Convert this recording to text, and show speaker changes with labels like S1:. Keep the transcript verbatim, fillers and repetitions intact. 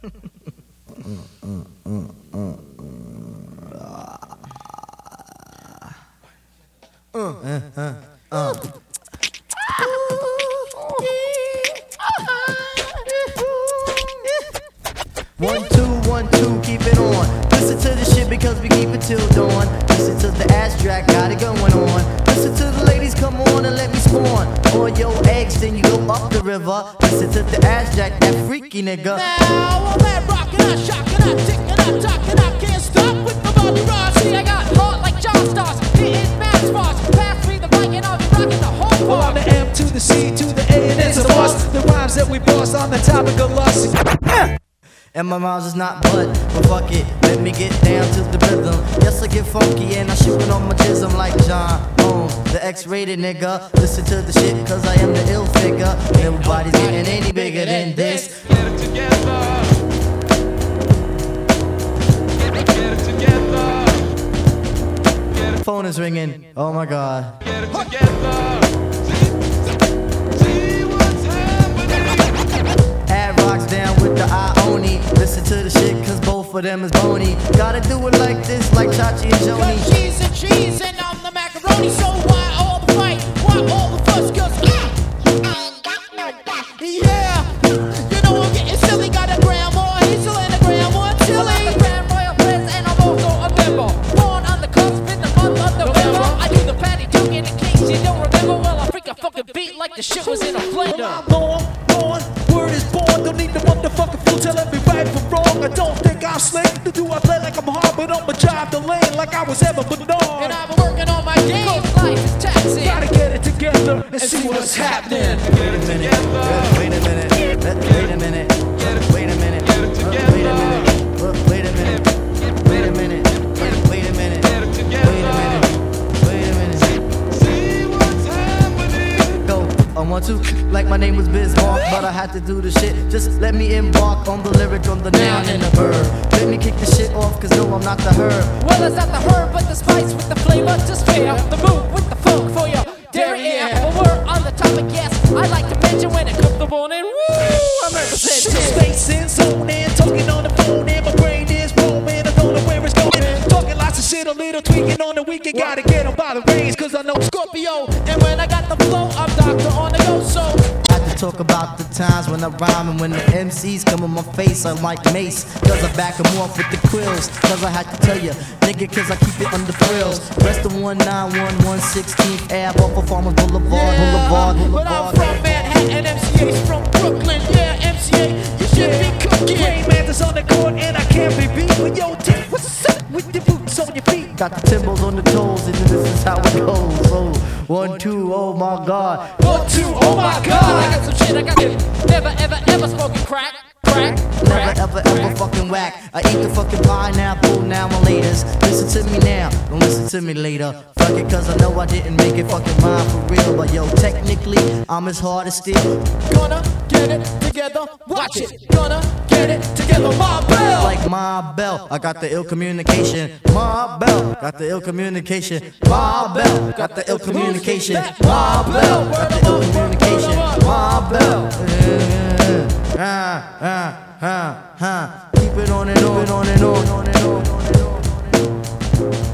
S1: One, two, one, two, keep it on. Listen to the shit because we keep it till dawn. Listen to the ass track, got it going on. Listen to the ladies, come on and let me spawn. Or your eggs, then you go up the river. Listen to the ass jack, that freaky nigga.
S2: Now I'm that rockin', I'm shockin', I'm tickin', I'm talkin', I can't stop with my body rock. See, I got heart like John Stars, hitting mad spots. Pass me the mic and I'll be rockin' the whole
S3: Well,
S2: part.
S3: I'm the M to the C to the A and it's a boss. The rhymes that we boss on the topic of lust.
S1: And my rhymes is not but, but fuck it, let me get down to the rhythm. Yes, I get funky and I shoot on my jism like John Holmes, the X-rated nigga. Listen to the shit cause I am the ill figure. Nobody's getting any bigger than this.
S4: Get it together. Get it, get it together. Get it,
S1: Phone is ringing, oh my god.
S4: get it together. See, see what's happening.
S1: Ad rocks down with the Ioni. Listen to the shit cause both of them is bony. Gotta do it like this, like Chachi and Joni.
S2: Cause cheese and cheese and I'm the macaroni. So why all the fight? Why all the fuss? Cause I, I ain't got no back. Yeah, you know I'm getting silly. Got a grandma, he's still in a grandma chili. I'm the Grand Royal Prince and I'm also a member. Born on the cusp in the month of November. I do the patty duke in case you don't remember. Well, I freak a fucking beat like the shit was in a blender.
S3: I'm born, born, word is born. Don't need the motherfucking fool telling me right from wrong. I don't think I'm slick. To do I play like I'm hard, but on my job the lane like I was ever Bernard.
S2: And I've been working on my game. Cause life is taxing.
S3: Gotta get it together and see what's happening.
S4: Get it together.
S1: Wait a minute, let, wait a minute, wait a minute,
S4: Get it
S1: uh,
S4: together.
S1: wait a minute, uh, wait a minute, wait a minute, uh, wait a minute,
S4: Get it together.
S1: wait a minute, wait a minute.
S4: See what's happening.
S1: Go, I want to, like my name was Bismarck, but I had to do the shit. Just let me embark on the lyric, on the noun and the verb. Let me kick the shit off, cause no, I'm not the herb.
S2: Well, it's not the herb, but the spice with the flavor to spare. The move with the funk for your derriere. Well, we're on the topic, yes. I like to mention when it comes to morning. Woo! I'm representing.
S3: Space in, zone in, talking on the phone, and my brain is roaming. I don't know where it's going. Talking lots of shit, a little tweaking on the weekend. Gotta get 'em by the reins, cause I know
S2: Scorpio. And when I got the flow, I'm doctor on the go, so.
S1: Had to talk about the times when I rhyme and when the M Cs come in my face, I'm like Mace. Cause I back 'em off with the quills. Cause I had to tell ya, nigga, cause I keep it under frills. Rest of one nine one one sixteenth Ave off of Farmers Boulevard, Boulevard,
S2: But I'm
S1: Boulevard.
S2: from Manhattan, M C A's from Brooklyn. Yeah, M C A, you should be cooking.
S3: Rainman's on the court and I can't be beat. But yo, Tim, what's up with the boots on your feet?
S1: Got the timbals on the toes, and this is how it goes. So, one, two, oh my god.
S2: One, two, oh my god. I got some shit, I got it. Never, ever, ever smoking crack. Crack, crack.
S1: Never, ever, ever fucking whack. I eat the fucking pineapple now my laters. Listen to me now, don't listen to me later. Fuck it, cause I know I didn't make it fucking mine for real. But yo, technically, I'm as hard as steel.
S2: Gonna get it together, watch it. Gonna get it together, my bell.
S1: Like my bell, I got the ill communication. My bell, got the ill communication. My bell, got the ill communication. My bell, got the ill communication. My bell. Ah, ah, ah, ah. Keep it on and on, on and on, on and on, on and on, on and on.